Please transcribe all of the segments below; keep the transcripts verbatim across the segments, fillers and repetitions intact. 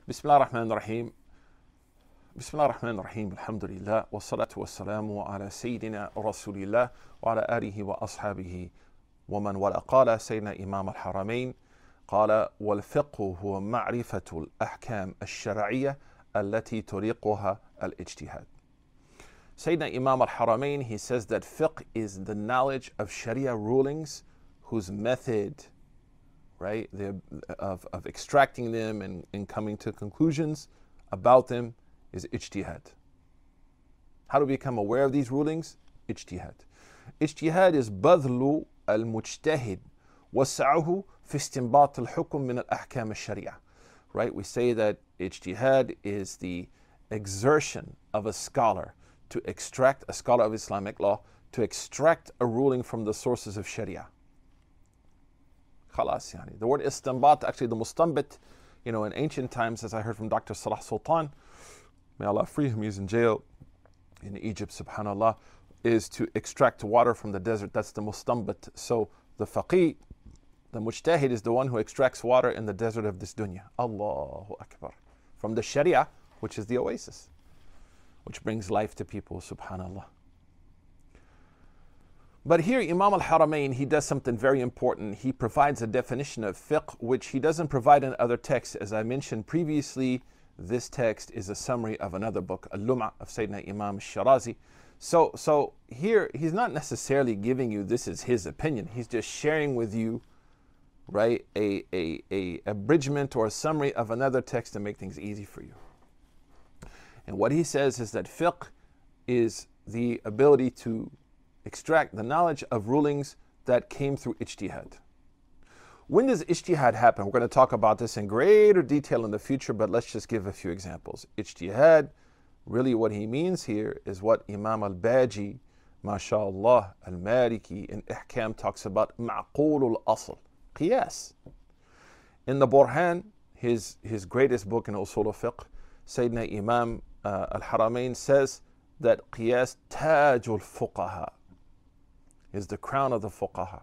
بسم الله الرحمن الرحيم بسم الله الرحمن الرحيم الحمد لله والصلاة والسلام على سيدنا رسول الله وعلى آله وأصحابه ومن والاه. قال سيدنا إمام الحرمين قال: والفقه هو معرفة الأحكام الشرعية التي طريقها الاجتهاد. Sayyidina Imam al-Haramain, he says that fiqh is the knowledge of Sharia rulings whose method, right, the, of, of extracting them and, and coming to conclusions about them is ijtihad. How to become aware of these rulings? Ijtihad. Ijtihad is بذل المجتهد وسعه في استنباط الحكم من الأحكام الشريعة. Right, we say that ijtihad is the exertion of a scholar to extract, a scholar of Islamic law, to extract a ruling from the sources of Sharia. Khalas, yani. The word istinbat, actually the mustanbit, you know, in ancient times, as I heard from Doctor Salah Sultan, may Allah free him, he's in jail in Egypt, subhanAllah, is to extract water from the desert. That's the mustanbit. So the faqih, the mujtahid, is the one who extracts water in the desert of this dunya. Allahu Akbar. From the Sharia, which is the oasis, which brings life to people, subhanAllah. But here Imam al-Haramain, he does something very important. He provides a definition of fiqh, which he doesn't provide in other texts. As I mentioned previously, this text is a summary of another book, Al-Lum'a of Sayyidina Imam al-Shirazi. So, so here, he's not necessarily giving you this is his opinion. He's just sharing with you, right, a, a, a abridgment or a summary of another text to make things easy for you. And what he says is that fiqh is the ability to extract the knowledge of rulings that came through ijtihad. When does ijtihad happen? We're going to talk about this in greater detail in the future, but let's just give a few examples. Ijtihad, really what he means here is what Imam al-Baji, mashallah, al-Maliki in Ihkam talks about, ma'qul al-asl, qiyas. In the Burhan, his, his greatest book in Usul al-Fiqh, Sayyidina Imam uh, al-Haramain says that qiyas tajul fuqaha, is the crown of the fuqaha.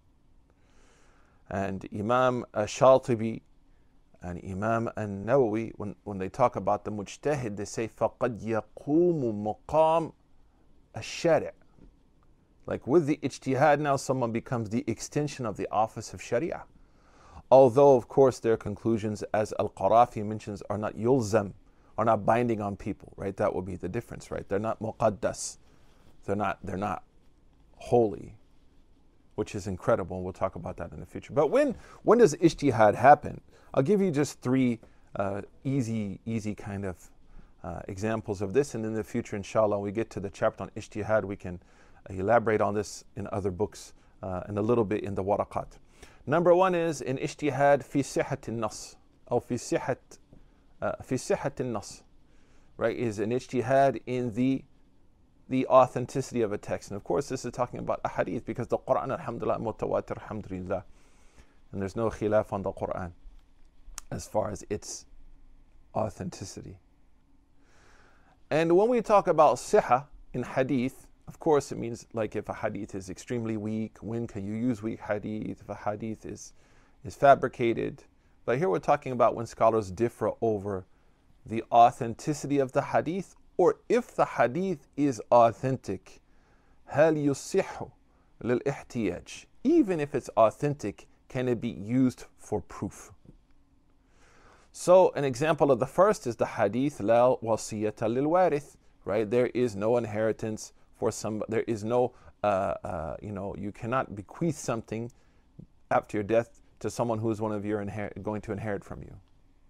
And Imam al-Shatibi and Imam al-Nawawi, when, when they talk about the mujtahid, they say فَقَدْ يَقُومُ مَقَامَ الشَّارِعِ. Like with the ijtihad now, someone becomes the extension of the office of Sharia. Although, of course, their conclusions, as Al-Qarafi mentions, are not yulzam, are not binding on people, right? That will be the difference, right? They're not muqaddas. They're not, they're not holy, which is incredible, and we'll talk about that in the future. But when, when does ijtihad happen? I'll give you just three uh, easy, easy kind of uh, examples of this, and in the future, inshallah, when we get to the chapter on ijtihad, we can elaborate on this in other books uh, and a little bit in the waraqat. Number one is in ijtihad fi sihat al-nas, or fi sihat, uh, fi sihat al-nas, right? Is an ijtihad in the the authenticity of a text. And of course, this is talking about a hadith, because the Quran, alhamdulillah, mutawatir, alhamdulillah. And there's no khilaf on the Quran as far as its authenticity. And when we talk about siha in hadith, of course, it means like if a hadith is extremely weak, when can you use weak hadith? If a hadith is, is fabricated. But here we're talking about when scholars differ over the authenticity of the hadith, or if the hadith is authentic. هل يصح للاحتياج. Even if it's authentic, can it be used for proof? So an example of the first is the hadith لا وصية للوارث, right? There is no inheritance for some, there is no, uh, uh, you know, you cannot bequeath something after your death to someone who is one of your inher- going to inherit from you.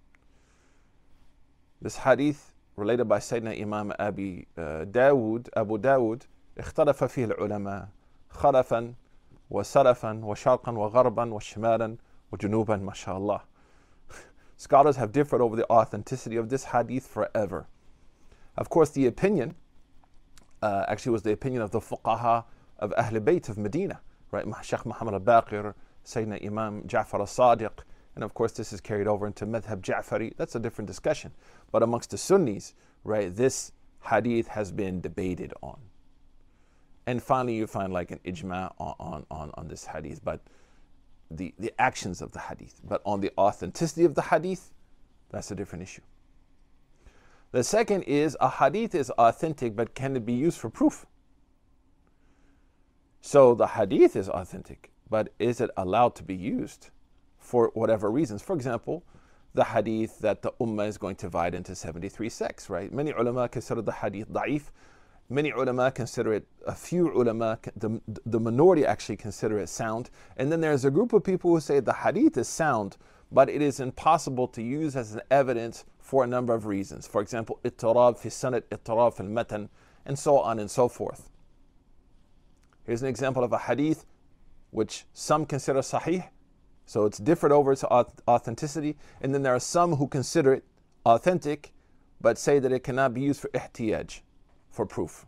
This hadith related by Sayyidina Imam Abi uh, Dawood, Abu Dawood, اختلف فيه العلماء خلفا وسلفا وشرقا وغربا وشمالا وجنوبا ما شاء الله. Scholars have differed over the authenticity of this hadith forever. Of course, the opinion uh, actually was the opinion of the fuqaha of Ahl Bayt of Medina, right? Shaykh Muhammad al-Baqir, Sayyidina Imam Ja'far al-Sadiq, and of course this is carried over into Madhab Ja'fari. That's a different discussion. But amongst the Sunnis, right, this hadith has been debated on. And finally you find like an ijma on, on, on this hadith, but the, the actions of the hadith. But on the authenticity of the hadith, That's a different issue. The second is a hadith is authentic, but can it be used for proof? So the hadith is authentic, but is it allowed to be used for whatever reasons? For example, the hadith that the ummah is going to divide into seventy-three sects, right? Many ulama consider the hadith da'if. Many ulama consider it, a few ulama, the, the minority actually consider it sound. And then there's a group of people who say the hadith is sound, but it is impossible to use as an evidence for a number of reasons. For example, ittirab fi sanad, ittirab fi al-matan, and so on and so forth. Here's an example of a hadith which some consider sahih, so it's different over its authenticity, and then there are some who consider it authentic, but say that it cannot be used for ihtiyaj, for proof.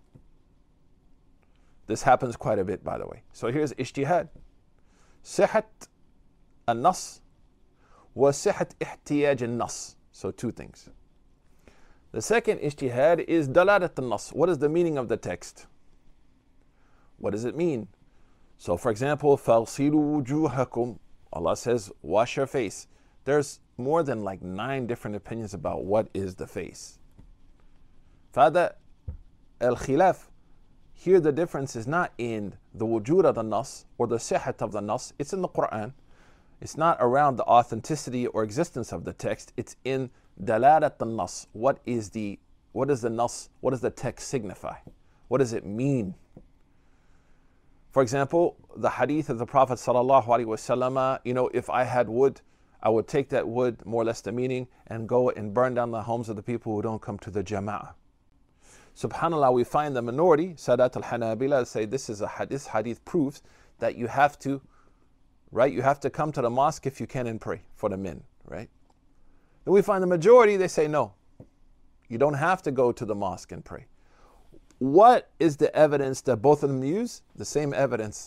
This happens quite a bit, by the way. So here's ijtihad. Sihat al-nas wa sihat ihtiyaj al-nas. So two things. The second ijtihad is dalalat al-nas. What is the meaning of the text? What does it mean? So for example, فَغْسِلُوا وُجُوهَكُمْ, Allah says, wash your face. There's more than like nine different opinions about what is the face. فَهَذَا الْخِلَافِ. Here the difference is not in the wujud of the nas or the sihat of the nas. It's in the Quran. It's not around the authenticity or existence of the text. It's in dalalat al-nas. What is the, what is the nas? What does the text signify? What does it mean? For example, the hadith of the Prophet sallallahu alaihi wasallam, you know, if I had wood, I would take that wood, more or less the meaning, and go and burn down the homes of the people who don't come to the jama'ah. SubhanAllah, we find the minority, Sadat al-Hanabila, say this is a hadith, hadith proves that you have to, right, you have to come to the mosque if you can and pray for the men, right? Then we find the majority, they say no, you don't have to go to the mosque and pray. What is the evidence that both of them use? The same evidence.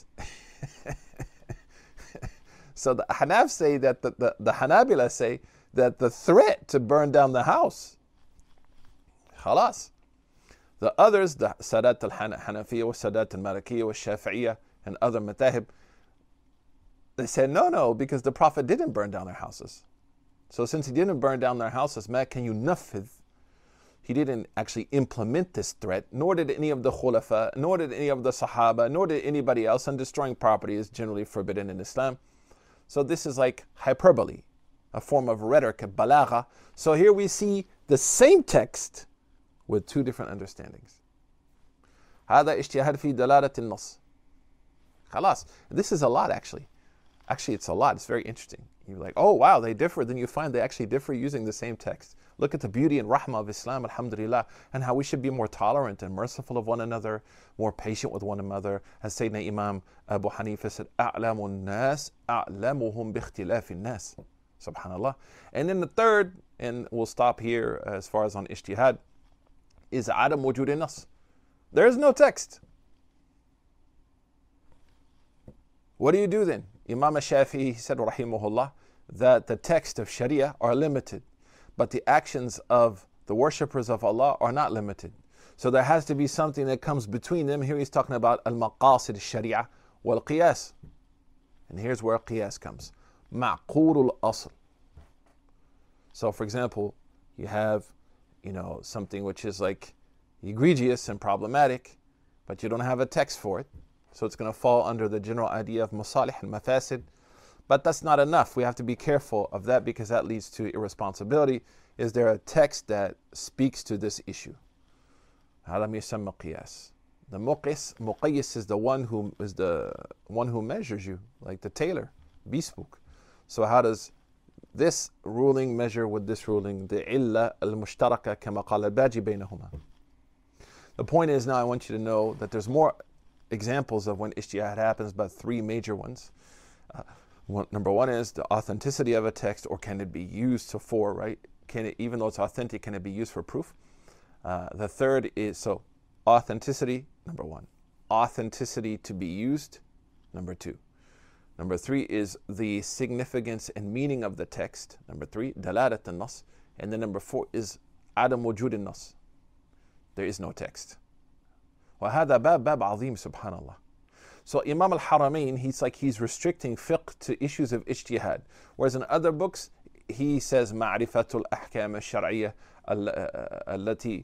So the Hanaf say that, the, the, the Hanabila say that the threat to burn down the house, khalas. The others, the Sadat al-Hanafiya, wa Sadat al-Malikiyya, wa Shafi'iyya, and other matahib, they said no, no, because the Prophet didn't burn down their houses. So since he didn't burn down their houses, ma can you nafidh? He didn't actually implement this threat, nor did any of the khulafa, nor did any of the sahaba, nor did anybody else, and destroying property is generally forbidden in Islam. So this is like hyperbole, a form of rhetoric, a balagha. So here we see the same text with two different understandings. هذا اجتهاد في دلالة النص. خلاص. This is a lot actually. Actually it's a lot. It's very interesting. You're like, oh wow, they differ. Then you find they actually differ using the same text. Look at the beauty and rahmah of Islam, alhamdulillah, and how we should be more tolerant and merciful of one another, more patient with one another. As Sayyidina Imam Abu Hanifa said, أَعْلَمُ النَّاسِ أَعْلَمُهُمْ بِاخْتِلَافِ النَّاسِ. Subhanallah. And then the third, and we'll stop here as far as on ijtihad, is عدم وجود النص. There is no text. What do you do then? Imam Shafi'i said, rahimahullah, that the text of Sharia are limited, but the actions of the worshippers of Allah are not limited. So there has to be something that comes between them. Here he's talking about al-maqasid al-sharia wal-qiyas. And here's where qiyas comes. Ma'qul al-asl. So for example, you have, you know, something which is like egregious and problematic, but you don't have a text for it. So it's going to fall under the general idea of masalih and mafasid. But that's not enough. We have to be careful of that because that leads to irresponsibility. Is there a text that speaks to this issue? هذا يسمى قياس. The muqis, muqayyis is the one who is the one who measures you, like the tailor, bespoke. So how does this ruling measure with this ruling? The illa al-mushtaraka kama qala al-baji baynahuma. The point is now I want you to know that there's more examples of when ijtihad happens, but three major ones. Uh, one, number one is the authenticity of a text, or can it be used to for, right? Can it, even though it's authentic, can it be used for proof? Uh, the third is, so authenticity, number one. Authenticity to be used, number two. Number three is the significance and meaning of the text. Number three, dalalat al-nas. And then number four is adam wujud al-nas. There is no text. وهذا باب باب عظيم سبحان الله. So Imam al-Haramain, he's like he's restricting fiqh to issues of ijtihad. Whereas in other books, he says معرفة الأحكام الشرعية التي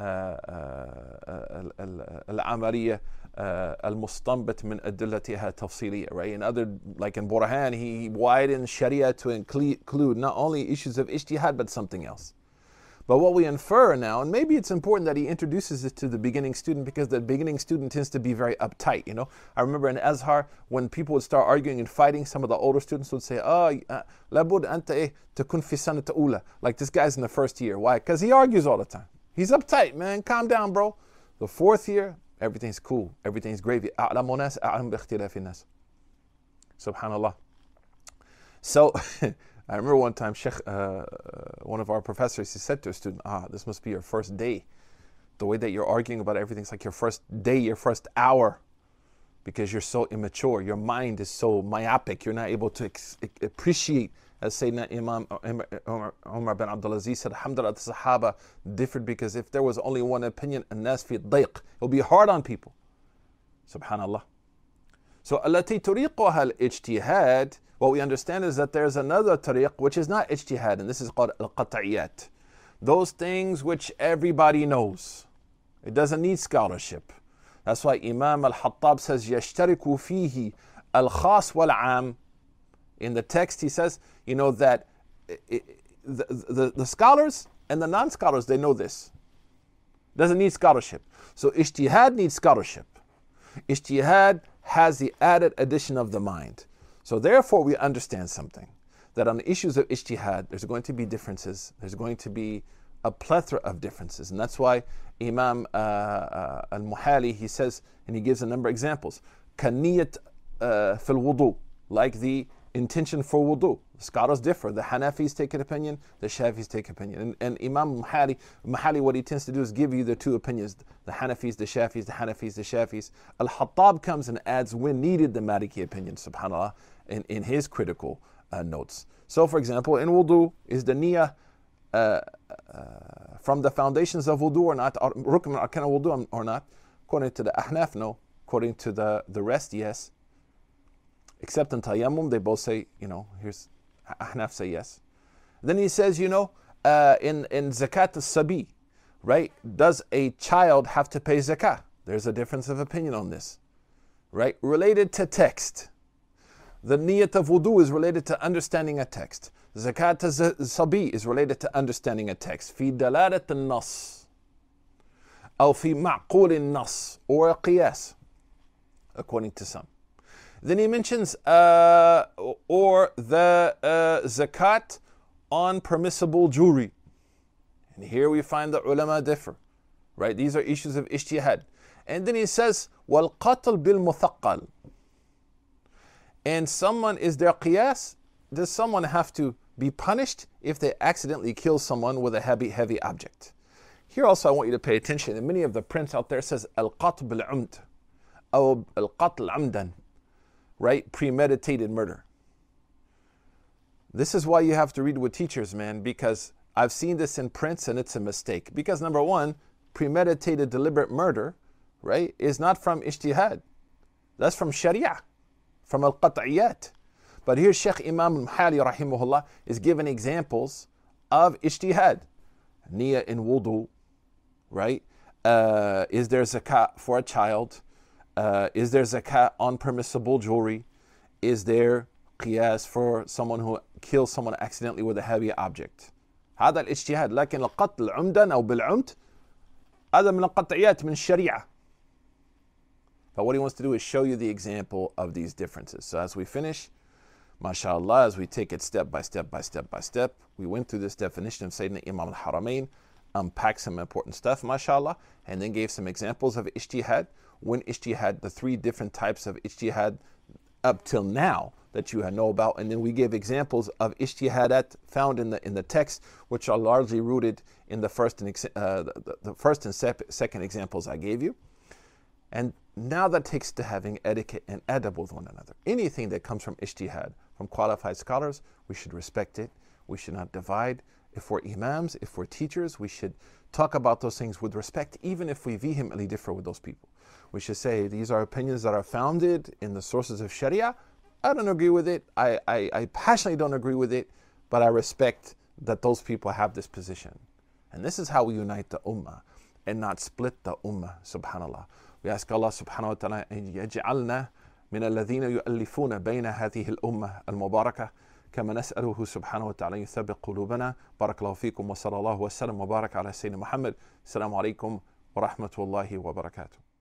العملية المستنبط من أدلتها تفصيلية, right? In other, like in Burhan, he widens Sharia to include not only issues of ijtihad but something else. But what we infer now, and maybe it's important that he introduces it to the beginning student, because the beginning student tends to be very uptight, you know. I remember in Azhar, when people would start arguing and fighting, some of the older students would say, oh, labud anta eh takun fi sanata ula. Like, this guy's in the first year. Why? Because he argues all the time. He's uptight, man. Calm down, bro. The fourth year, everything's cool. Everything's gravy. A'lamu nas a'lam bi ikhtilafi nas. Subhanallah. So, I remember one time, Sheikh, uh, one of our professors, he said to a student, ah, this must be your first day. The way that you're arguing about everything's like your first day, your first hour, because you're so immature. Your mind is so myopic. You're not able to ex- appreciate, as Sayyidina Imam Umar, Umar bin Abdul Aziz said, alhamdulillah, the Sahaba differed, because if there was only one opinion, الناس في الضيق, it'll be hard on people. Subhanallah. So, التي طريقها الاجتهاد, what we understand is that there's another tariq which is not ijtihad, and this is called al-qat'iyat. Those things which everybody knows. It doesn't need scholarship. That's why Imam al-Hattab says, يَشْتَرِكُ فِيهِ الْخَاص وَالْعَامِ. In the text he says, you know, that it, it, the, the, the scholars and the non-scholars, they know this. Doesn't need scholarship. So ijtihad needs scholarship. Ijtihad has the added addition of the mind. So therefore we understand something, that on the issues of ijtihad, there's going to be differences. There's going to be a plethora of differences. And that's why Imam uh, uh, al-Muhali, he says, and he gives a number of examples. Kaniyat uh, fil wudu, like the intention for wudu. Scholars differ. The Hanafis take an opinion, the Shafis take opinion. And, and Imam Mahali, Mahali, what he tends to do is give you the two opinions, the Hanafis, the Shafis, the Hanafis, the Shafis. Al-Hattab comes and adds when needed the Maliki opinion, subhanAllah, in, in his critical uh, notes. So for example, in wudu, is the niyyah uh, uh, from the foundations of wudu or not, rukn arkan wudu or not? According to the Ahnaf, no. According to the, the rest, yes. Except in tayammum, they both say, you know, here's Ahnaf say yes. Then he says, you know, uh, in, in zakat al-sabi, right? Does a child have to pay zakah? There's a difference of opinion on this, right? Related to text. The niyat of wudu is related to understanding a text. Zakat al-sabi is related to understanding a text. Fi dalalat al-nas. Or fi ma'qul al-nas. Or a qiyas, according to some. Then he mentions, uh, or the uh, zakat on permissible jewelry. And here we find the ulama differ, right? These are issues of ijtihad. And then he says, وَالْقَتْلُ بِالْمُثَقَّلِ. And someone, is there qiyas? Does someone have to be punished if they accidentally kill someone with a heavy, heavy object? Here also I want you to pay attention. And many of the prints out there says, al-qatl bil-umd, or al-qatl amdan, right? Premeditated murder. This is why you have to read with teachers, man, because I've seen this in prints and it's a mistake. Because number one, premeditated deliberate murder, right, is not from ijtihad. That's from sharia, from al-qat'iyat. But here Sheikh Imam al-Muhali rahimahullah is giving examples of ijtihad. Niyyah in wudu, right? Uh, is there zakat for a child? Uh, is there zakat on permissible jewelry? Is there qiyas for someone who kills someone accidentally with a heavy object? هذا الاجتهاد. لكن القتل عمدا أو بالعمد هذا من القطعيات من الشريعة. But what he wants to do is show you the example of these differences. So as we finish, mashallah, as we take it step by step by step by step, we went through this definition of Sayyidina Imam al-Haramain, unpacked some important stuff, mashallah, and then gave some examples of ijtihad. When ijtihad, the three different types of ijtihad up till now that you know about, and then we gave examples of ijtihadat found in the in the text, which are largely rooted in the first and uh, the, the first and sep- second examples I gave you. And now that takes to having etiquette and adab with one another. Anything that comes from ijtihad, from qualified scholars, we should respect it. We should not divide. If we're imams, if we're teachers, we should talk about those things with respect, even if we vehemently differ with those people. We should say, these are opinions that are founded in the sources of Sharia. I don't agree with it. I, I, I passionately don't agree with it. but I respect that those people have this position. And this is how we unite the ummah and not split the ummah, subhanallah. We ask Allah subhanahu wa ta'ala أن يجعلنا من الذين يؤلفون بين هذه الأمة المباركة كما نسأله سبحانه وتعالى يثبت قلوبنا. بارك الله فيكم وصلى الله وسلم وبارك على سيدنا محمد. السلام عليكم ورحمة الله وبركاته.